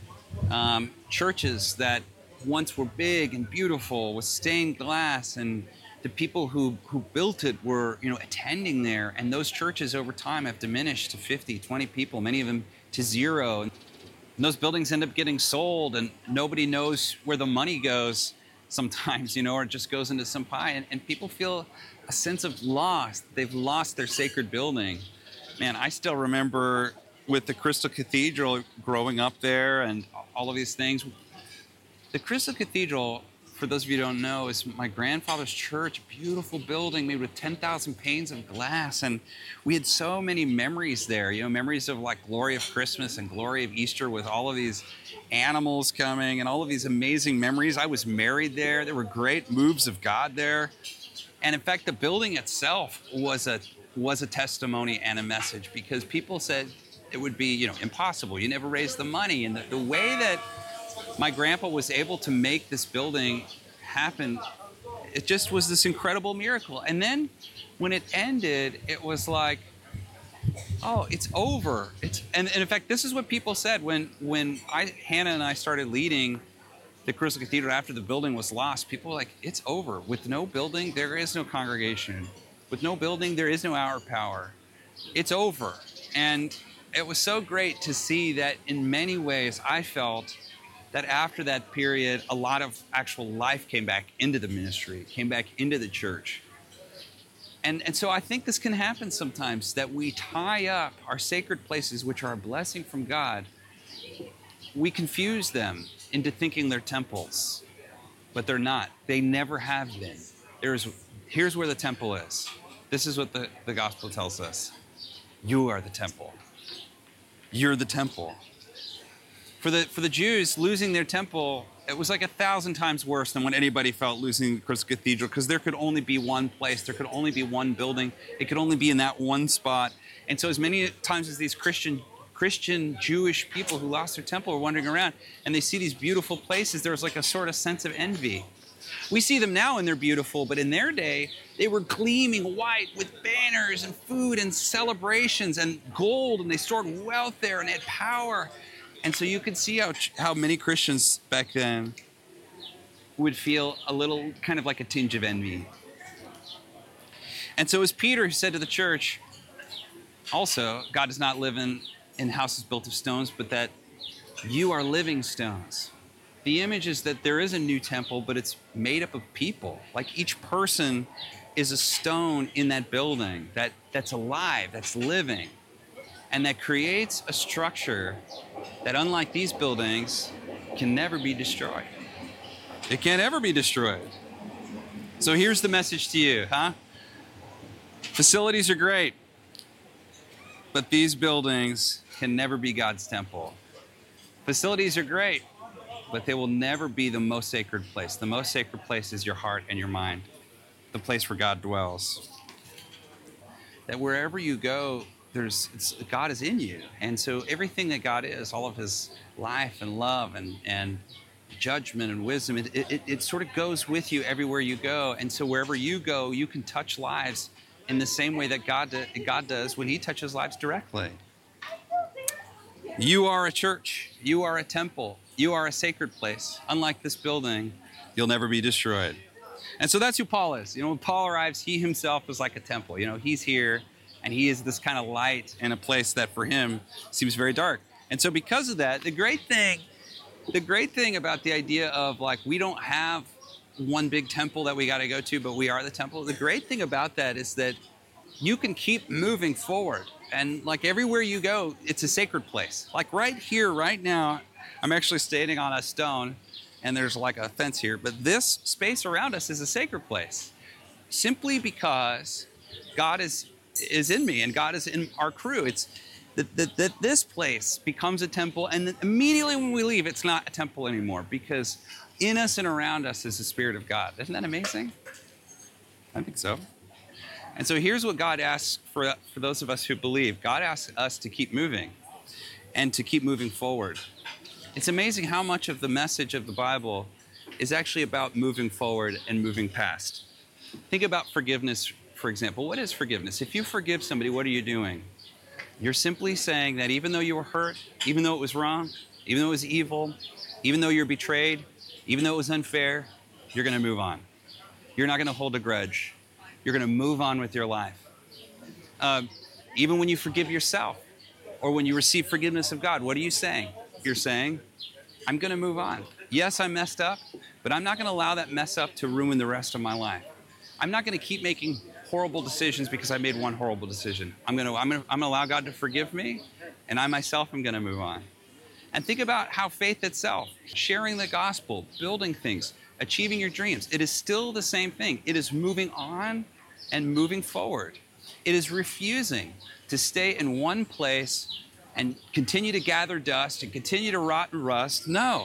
um, churches that once were big and beautiful with stained glass, and the people who, who built it were, you know, attending there. And those churches over time have diminished to fifty, twenty people, many of them to zero. And those buildings end up getting sold, and nobody knows where the money goes sometimes, you know, or it just goes into some pie. And, and people feel a sense of loss. They've lost their sacred building. Man, I still remember with the Crystal Cathedral growing up there and all of these things. The Crystal Cathedral, for those of you who don't know, is my grandfather's church, a beautiful building made with ten thousand panes of glass. And we had so many memories there, you know, memories of like Glory of Christmas and Glory of Easter with all of these animals coming and all of these amazing memories. I was married there. There were great moves of God there. And in fact, the building itself was a was a testimony and a message, because people said it would be, you know, impossible. You never raised the money. And the, the way that my grandpa was able to make this building happen, it just was this incredible miracle. And then when it ended, it was like, oh, it's over. It's and, and in fact, this is what people said when when I Hannah and I started leading the Crystal Cathedral after the building was lost. People were like, it's over. With no building, there is no congregation. With no building, there is no hour power. It's over. And it was so great to see that in many ways I felt that after that period, a lot of actual life came back into the ministry, came back into the church. And, and so I think this can happen sometimes, that we tie up our sacred places, which are a blessing from God. We confuse them into thinking they're temples, but they're not. They never have been. There's, here's where the temple is. This is what the, the gospel tells us. You are the temple. You're the temple. For the, for the Jews, losing their temple, it was like a thousand times worse than what anybody felt losing the Crystal Cathedral, because there could only be one place, there could only be one building, it could only be in that one spot. And so as many times as these Christian Christian Jewish people who lost their temple were wandering around, and they see these beautiful places, there was like a sort of sense of envy. We see them now and they're beautiful, but in their day, they were gleaming white with banners and food and celebrations and gold, and they stored wealth there and had power. And so you could see how how many Christians back then would feel a little kind of like a tinge of envy. And so it was Peter who said to the church, also, God does not live in, in houses built of stones, but that you are living stones. The image is that there is a new temple, but it's made up of people. Like each person is a stone in that building that, that's alive, that's living. And that creates a structure that, unlike these buildings, can never be destroyed. It can't ever be destroyed. So here's the message to you, huh? Facilities are great, but these buildings can never be God's temple. Facilities are great, but they will never be the most sacred place. The most sacred place is your heart and your mind, the place where God dwells. That wherever you go, There's it's, God is in you. And so everything that God is, all of his life and love and, and judgment and wisdom. It, it, it sort of goes with you everywhere you go. And so wherever you go, you can touch lives in the same way that God, do, God does when he touches lives directly. You are a church. You are a temple. You are a sacred place. Unlike this building, you'll never be destroyed. And so that's who Paul is. You know, when Paul arrives, he himself is like a temple. You know, he's here, and he is this kind of light in a place that for him seems very dark. And so because of that, the great thing, the great thing about the idea of like, we don't have one big temple that we got to go to, but we are the temple. The great thing about that is that you can keep moving forward. And like everywhere you go, it's a sacred place. Like right here, right now, I'm actually standing on a stone, and there's like a fence here, but this space around us is a sacred place simply because God is is in me and God is in our crew. It's that, that, that this place becomes a temple, and then immediately when we leave, it's not a temple anymore, because in us and around us is the Spirit of God. Isn't that amazing? I think so. And so here's what God asks for, for those of us who believe. God asks us to keep moving and to keep moving forward. It's amazing how much of the message of the Bible is actually about moving forward and moving past. Think about forgiveness, for example. What is forgiveness? If you forgive somebody, what are you doing? You're simply saying that even though you were hurt, even though it was wrong, even though it was evil, even though you're betrayed, even though it was unfair, you're going to move on. You're not going to hold a grudge. You're going to move on with your life. Uh, even when you forgive yourself or when you receive forgiveness of God, what are you saying? You're saying, I'm going to move on. Yes, I messed up, but I'm not going to allow that mess up to ruin the rest of my life. I'm not going to keep making horrible decisions because I made one horrible decision. I'm going to, I'm going to, I'm going to allow God to forgive me, and I myself am going to move on. And think about how faith itself, sharing the gospel, building things, achieving your dreams, it is still the same thing. It is moving on and moving forward. It is refusing to stay in one place and continue to gather dust and continue to rot and rust. No,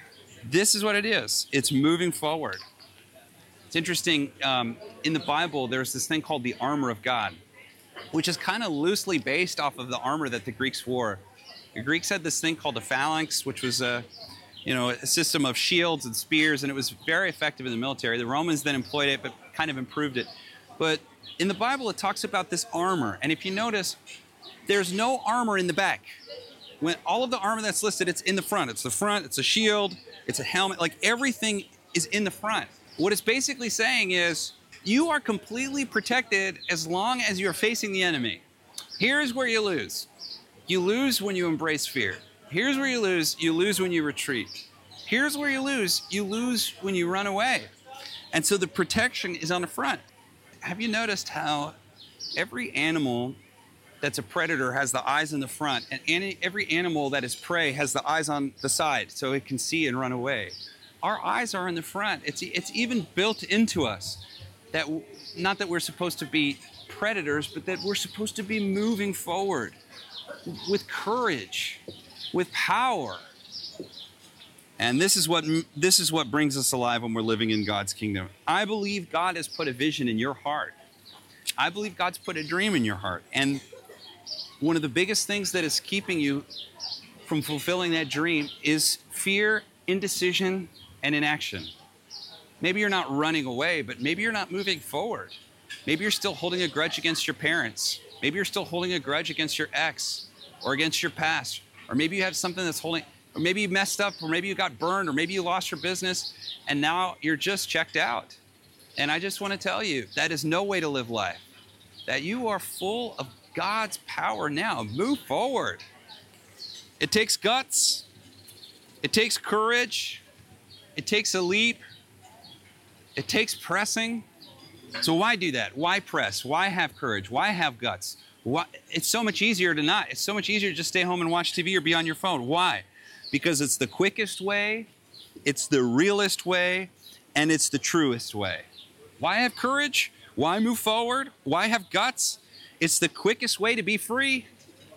this is what it is. It's moving forward. It's interesting, um, in the Bible, there's this thing called the armor of God, which is kind of loosely based off of the armor that the Greeks wore. The Greeks had this thing called the phalanx, which was a, you know, a system of shields and spears, and it was very effective in the military. The Romans then employed it, but kind of improved it. But in the Bible, it talks about this armor, and if you notice, there's no armor in the back. When all of the armor that's listed, it's in the front. It's the front, it's a shield, it's a helmet, like everything is in the front. What it's basically saying is, you are completely protected as long as you're facing the enemy. Here's where you lose. You lose when you embrace fear. Here's where you lose. You lose when you retreat. Here's where you lose. You lose when you run away. And so the protection is on the front. Have you noticed how every animal that's a predator has the eyes in the front, and any, every animal that is prey has the eyes on the side so it can see and run away? Our eyes are in the front. It's, it's even built into us that, not that we're supposed to be predators, but that we're supposed to be moving forward with courage, with power. And this is what this is what brings us alive when we're living in God's kingdom. I believe God has put a vision in your heart. I believe God's put a dream in your heart. And one of the biggest things that is keeping you from fulfilling that dream is fear, indecision, and inaction. Maybe you're not running away, but maybe you're not moving forward. Maybe you're still holding a grudge against your parents. Maybe you're still holding a grudge against your ex or against your past. Or maybe you have something that's holding, or maybe you messed up, or maybe you got burned, or maybe you lost your business, and now you're just checked out. And I just want to tell you, that is no way to live life. That you are full of God's power now. Move forward. It takes guts. It takes courage. It takes a leap. It takes pressing. So why do that? Why press? Why have courage? Why have guts? Why? It's so much easier to not. It's so much easier to just stay home and watch T V or be on your phone. Why? Because it's the quickest way, it's the realest way, and it's the truest way. Why have courage? Why move forward? Why have guts? It's the quickest way to be free.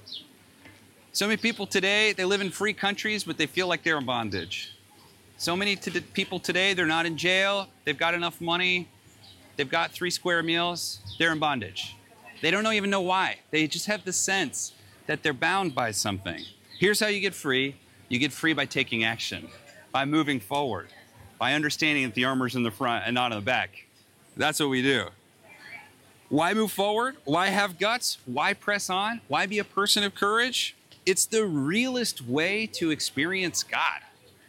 So many people today, they live in free countries, but they feel like they're in bondage. So many t- people today, they're not in jail, they've got enough money, they've got three square meals, they're in bondage. They don't know, even know why. They just have the sense that they're bound by something. Here's how you get free. You get free by taking action. by moving forward, by understanding that the armor's in the front and not in the back. That's what we do. Why move forward? Why have guts? Why press on? Why be a person of courage? It's the realest way to experience God.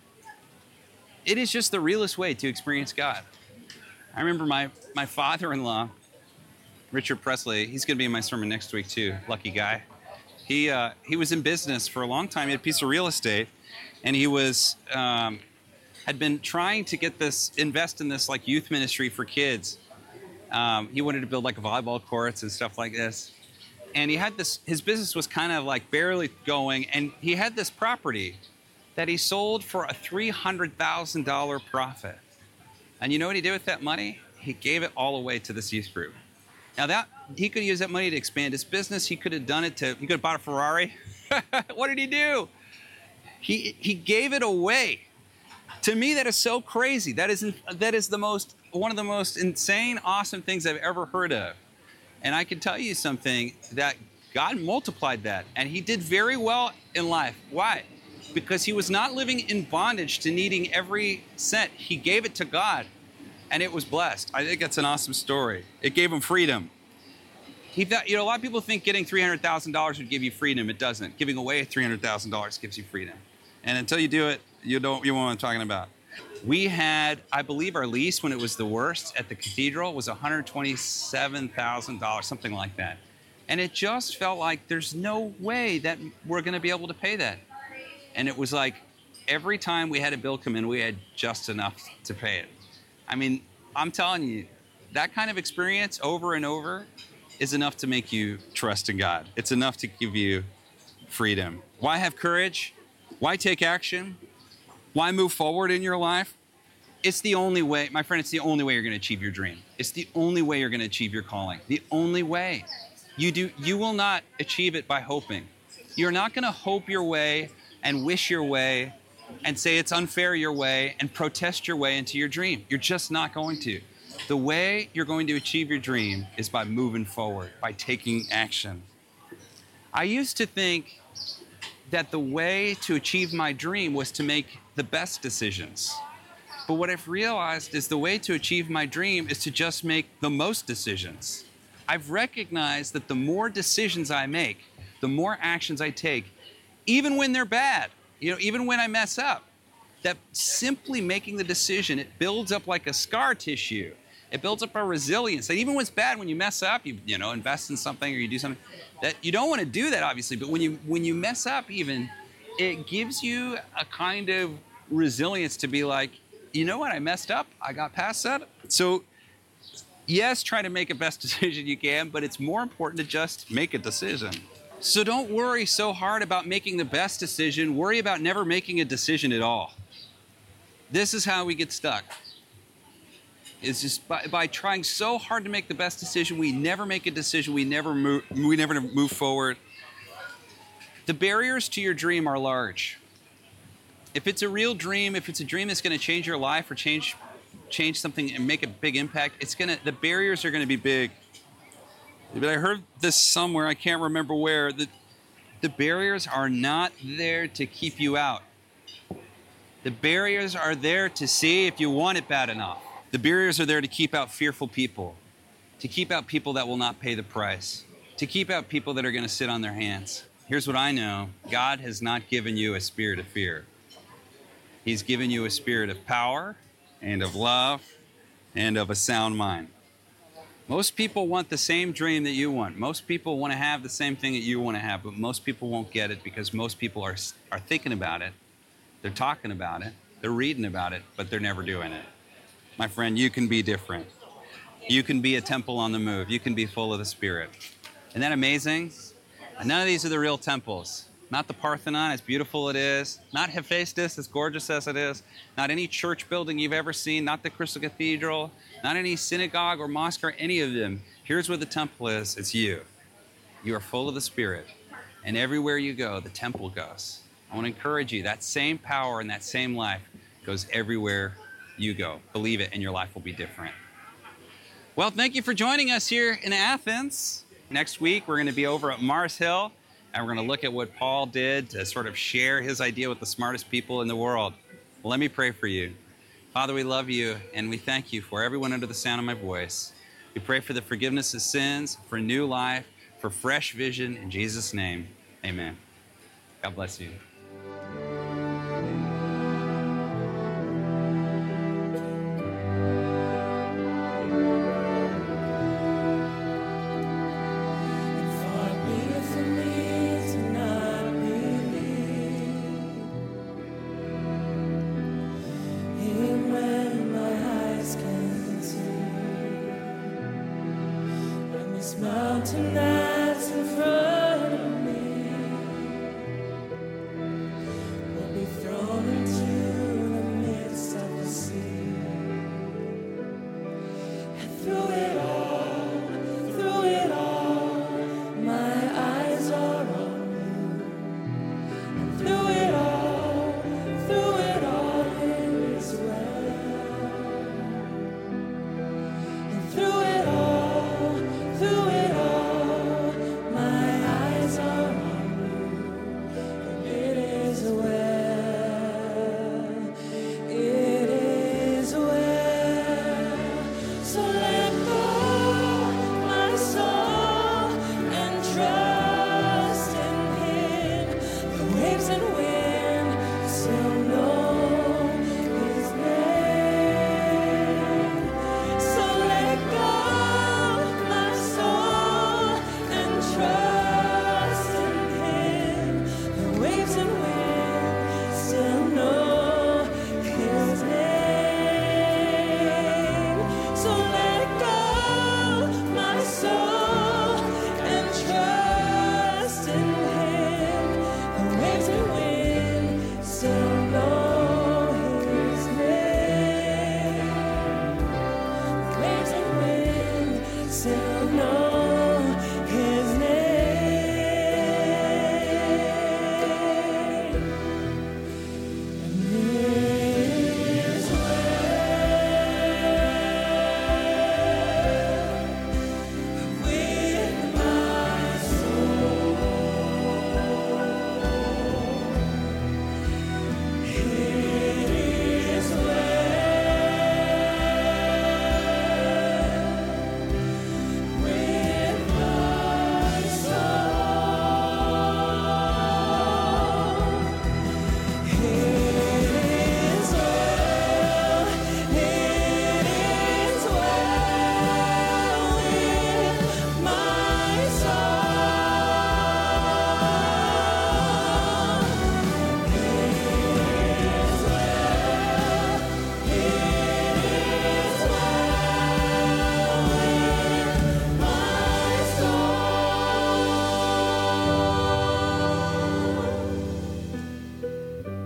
It is just the realest way to experience God. I remember my, my father-in-law, Richard Presley, he's going to be in my sermon next week too, lucky guy. He, uh, he was in business for a long time. He had a piece of real estate, and he was um, had been trying to get this, invest in this like youth ministry for kids. Um, he wanted to build like volleyball courts and stuff like this. And he had this, his business was kind of like barely going, and he had this property that he sold for a three hundred thousand dollars profit. And you know what he did with that money? He gave it all away to this youth group. Now that, he could use that money to expand his business. He could have done it to, he could have bought a Ferrari. What did he do? He, he gave it away. To me, that is so crazy. That is, that is the most, one of the most insane, awesome things I've ever heard of. And I can tell you something, that God multiplied that, and he did very well in life. Why? Because he was not living in bondage to needing every cent. He gave it to God, and it was blessed. I think that's an awesome story. It gave him freedom. He thought, you know, a lot of people think getting three hundred thousand dollars would give you freedom. It doesn't. Giving away three hundred thousand dollars gives you freedom. And until you do it, you don't, you know what I'm talking about. We had, I believe our lease when it was the worst at the cathedral was one hundred twenty-seven thousand dollars, something like that. And it just felt like there's no way that we're going to be able to pay that. And it was like every time we had a bill come in, we had just enough to pay it. I mean, I'm telling you, that kind of experience over and over is enough to make you trust in God. It's enough to give you freedom. Why have courage? Why take action? Why move forward in your life? It's the only way, my friend, it's the only way you're going to achieve your dream. It's the only way you're going to achieve your calling. The only way. You do, you will not achieve it by hoping. You're not going to hope your way and wish your way and say it's unfair your way and protest your way into your dream. You're just not going to. The way you're going to achieve your dream is by moving forward, by taking action. I used to think that the way to achieve my dream was to make the best decisions. But what I've realized is the way to achieve my dream is to just make the most decisions. I've recognized that the more decisions I make, the more actions I take, even when they're bad, you know, even when I mess up, that simply making the decision, it builds up like a scar tissue. It builds up our resilience. That even when it's bad, when you mess up, you you know, invest in something or you do something, that you don't want to do that, obviously, but when you when you mess up even, it gives you a kind of resilience to be like, you know what, I messed up, I got past that. So yes, try to make the best decision you can, but it's more important to just make a decision. So don't worry so hard about making the best decision. Worry about never making a decision at all. This is how we get stuck. It's just by, by trying so hard to make the best decision, we never make a decision, we never move, we never move forward. The barriers to your dream are large. If it's a real dream, if it's a dream that's going to change your life or change change something and make a big impact, it's going to, the barriers are going to be big. But I heard this somewhere, I can't remember where, that the barriers are not there to keep you out. The barriers are there to see if you want it bad enough. The barriers are there to keep out fearful people, to keep out people that will not pay the price, to keep out people that are going to sit on their hands. Here's what I know. God has not given you a spirit of fear. He's given you a spirit of power and of love and of a sound mind. Most people want the same dream that you want. Most people want to have the same thing that you want to have, but most people won't get it because most people are, are thinking about it. They're talking about it. They're reading about it, but they're never doing it. My friend, you can be different. You can be a temple on the move. You can be full of the Spirit. Isn't that amazing? And none of these are the real temples. Not the Parthenon, as beautiful it is. Not Hephaestus, as gorgeous as it is. Not any church building you've ever seen. Not the Crystal Cathedral. Not any synagogue or mosque or any of them. Here's where the temple is. It's you. You are full of the Spirit. And everywhere you go, the temple goes. I want to encourage you. That same power and that same life goes everywhere you go. Believe it, and your life will be different. Well, thank you for joining us here in Athens. Next week, we're going to be over at Mars Hill, and we're going to look at what Paul did to sort of share his idea with the smartest people in the world. We'll Well, let me pray for you. Father, we love you, and we thank you for everyone under the sound of my voice. We pray for the forgiveness of sins, for new life, for fresh vision. In Jesus' name, amen. God bless you. Mountain that's in front of me will be thrown into the midst of the sea. And through it all, through it all, my eyes are on you. And through it all, through it all, it is well. And through it all, through it all, my eyes are on you, and it is well, it is well. So let go my soul and trust in Him. The waves and wind still know His name. So let go my soul and trust in Him. The waves and wind still know His name. So let go my soul and trust in Him. The waves and wind still know His name. The waves and wind still know His name. And it is well with my soul. It is well with my soul. It is well, it is well with my soul. It is well, it is well with my soul.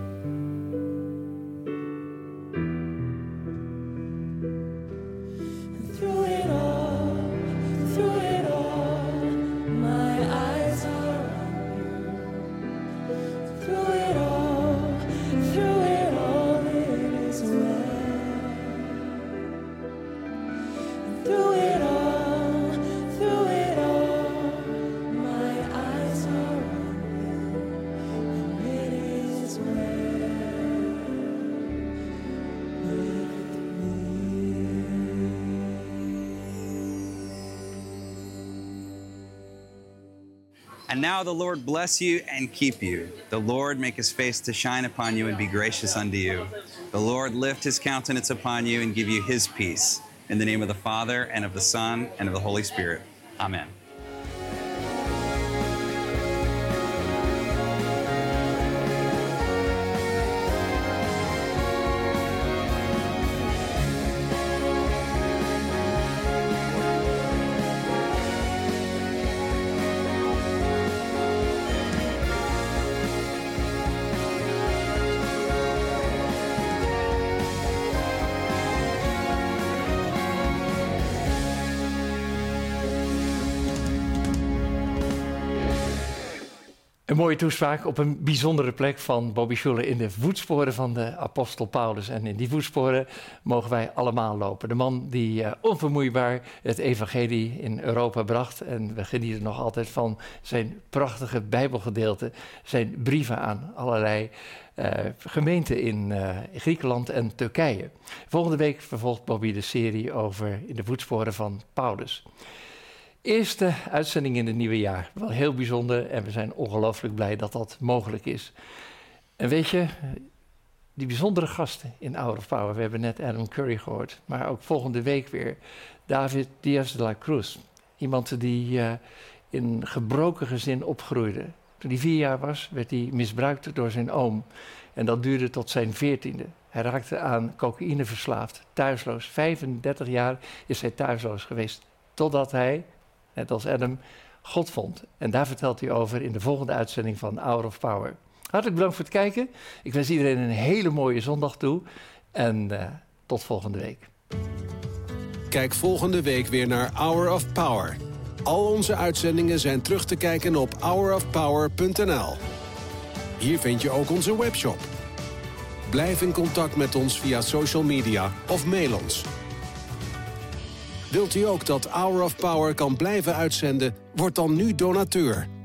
Through it all, through it all, my eyes are on you. Through it all, through it all, it is well. Through it all, through it all, my eyes are on you, and it is well with me. And now the Lord bless you and keep you. The Lord make his face to shine upon you and be gracious unto you. The Lord lift his countenance upon you and give you his peace. In the name of the Father, and of the Son, and of the Holy Spirit. Amen. Een mooie toespraak op een bijzondere plek van Bobby Schuller in de voetsporen van de apostel Paulus. En in die voetsporen mogen wij allemaal lopen. De man die uh, onvermoeibaar het evangelie in Europa bracht. En we genieten nog altijd van zijn prachtige Bijbelgedeelten, zijn brieven aan allerlei uh, gemeenten in uh, Griekenland en Turkije. Volgende week vervolgt Bobby de serie over in de voetsporen van Paulus. Eerste uitzending in het nieuwe jaar. Wel heel bijzonder en we zijn ongelooflijk blij dat dat mogelijk is. En weet je, die bijzondere gasten in Hour of Power. We hebben net Adam Curry gehoord, maar ook volgende week weer David Diaz de la Cruz. Iemand die uh, in een gebroken gezin opgroeide. Toen hij vier jaar was, werd hij misbruikt door zijn oom. En dat duurde tot zijn veertiende. Hij raakte aan cocaïne verslaafd, thuisloos. vijfendertig jaar is hij thuisloos geweest, totdat hij, net als Adam, God vond. En daar vertelt hij over in de volgende uitzending van Hour of Power. Hartelijk bedankt voor het kijken. Ik wens iedereen een hele mooie zondag toe. En uh, tot volgende week. Kijk volgende week weer naar Hour of Power. Al onze uitzendingen zijn terug te kijken op hour of power punt n l. Hier vind je ook onze webshop. Blijf in contact met ons via social media of mail ons. Wilt u ook dat Hour of Power kan blijven uitzenden? Word dan nu donateur.